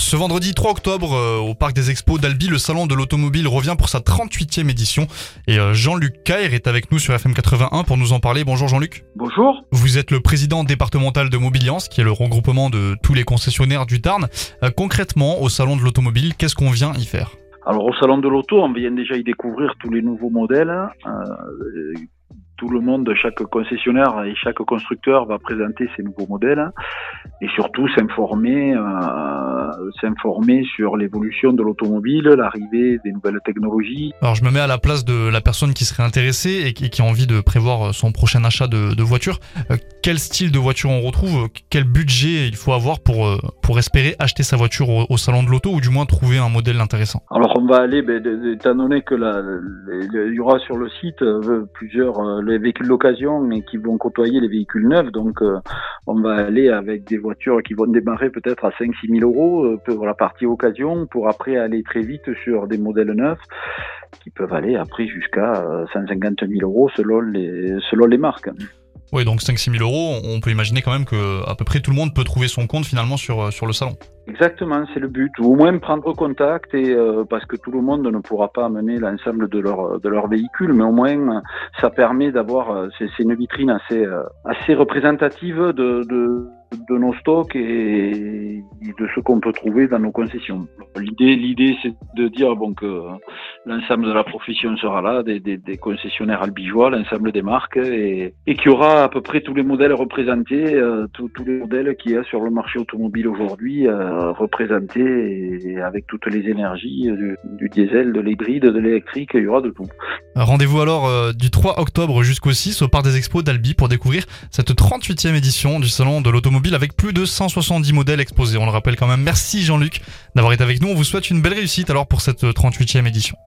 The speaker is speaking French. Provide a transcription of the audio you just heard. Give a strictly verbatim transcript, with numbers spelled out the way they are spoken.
Ce vendredi trois octobre, euh, au Parc des Expos d'Albi, le salon de l'automobile revient pour sa trente-huitième édition. Et euh, Jean-Luc Caire est avec nous sur F M quatre-vingt-un pour nous en parler. Bonjour Jean-Luc. Bonjour. Vous êtes le président départemental de Mobiliance, qui est le regroupement de tous les concessionnaires du Tarn. Euh, concrètement, au salon de l'automobile, qu'est-ce qu'on vient y faire ? Alors au salon de l'auto, on vient déjà y découvrir tous les nouveaux modèles. Euh, tout le monde, chaque concessionnaire et chaque constructeur va présenter ses nouveaux modèles et surtout s'informer, euh, s'informer sur l'évolution de l'automobile, l'arrivée des nouvelles technologies. Alors je me mets à la place de la personne qui serait intéressée et qui, qui a envie de prévoir son prochain achat de, de voiture. Euh, quel style de voiture on retrouve ? Quel budget il faut avoir pour, euh, pour espérer acheter sa voiture au, au salon de l'auto ou du moins trouver un modèle intéressant ? Alors on va aller, ben, étant donné que la, il y aura sur le site euh, plusieurs euh, les véhicules d'occasion mais qui vont côtoyer les véhicules neufs, donc euh, on va aller avec des voitures qui vont démarrer peut-être à cinq à six mille euros euh, pour la partie occasion, pour après aller très vite sur des modèles neufs qui peuvent aller après jusqu'à euh, cent cinquante mille euros selon les, selon les marques. Oui, donc cinq à six mille euros, on peut imaginer quand même que à peu près tout le monde peut trouver son compte finalement sur, sur le salon. Exactement, c'est le but. Ou au moins prendre contact, et euh, parce que tout le monde ne pourra pas amener l'ensemble de leur de leur véhicule, mais au moins ça permet d'avoir, c'est, c'est une vitrine assez assez représentative de de, de nos stocks et, et de ce qu'on peut trouver dans nos concessions. L'idée l'idée c'est de dire bon que l'ensemble de la profession sera là, des des, des concessionnaires albigeois, l'ensemble des marques, et et qu'il y aura à peu près tous les modèles représentés, euh, tous tous les modèles qu'il y a sur le marché automobile aujourd'hui. Euh, représenté et avec toutes les énergies du, du diesel, de l'hybride, de l'électrique, il y aura de tout. Rendez-vous alors euh, du trois octobre jusqu'au six au Parc des Expos d'Albi pour découvrir cette trente-huitième édition du salon de l'automobile avec plus de cent soixante-dix modèles exposés. On le rappelle quand même. Merci Jean-Luc d'avoir été avec nous. On vous souhaite une belle réussite alors pour cette trente-huitième édition.